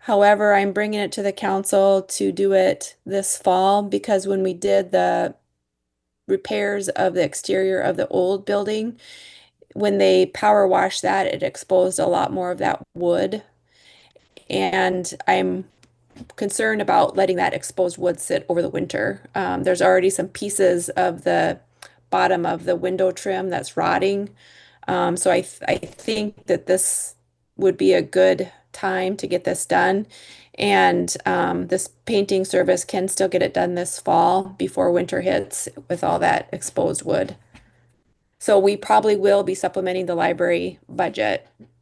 However, I'm bringing it to the council to do it this fall because when we did the repairs of the exterior of the old building, when they power washed that, it exposed a lot more of that wood. And I'm concerned about letting that exposed wood sit over the winter. There's already some pieces of the bottom of the window trim that's rotting. So I think that this would be a good time to get this done. And this painting service can still get it done this fall before winter hits with all that exposed wood. So we probably will be supplementing the library budget